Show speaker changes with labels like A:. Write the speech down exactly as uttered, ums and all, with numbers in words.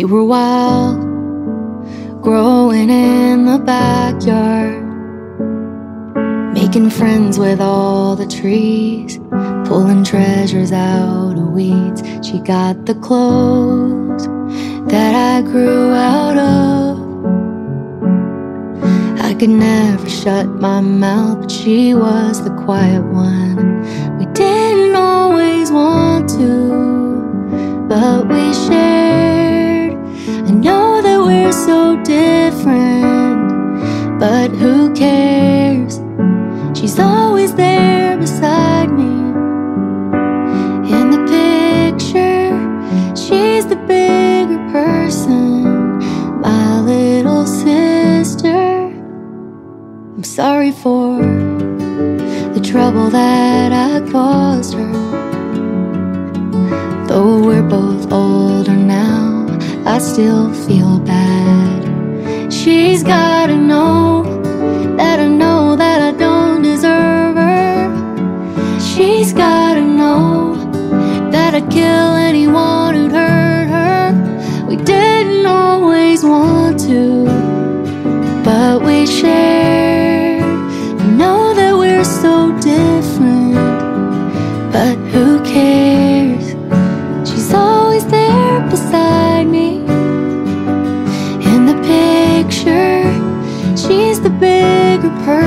A: We were wild, growing in the backyard, making friends with all the trees, pulling treasures out of weeds. She got the clothes that I grew out of. I could never shut my mouth, but she was the quiet one. We didn't always want to, but we shared. I know that we're so different, but who cares? She's always there beside me. In the picture, she's the bigger person, my little sister. I'm sorry for the trouble that I caused her. Though we're both older now, I still feel bad. She's gotta know that I know that I don't deserve her. She's gotta know that I'd kill anyone who'd hurt her. We didn't always want to, but we shared. I know that we're so different, but who cares? She's always there beside me. In the picture, she's the bigger person,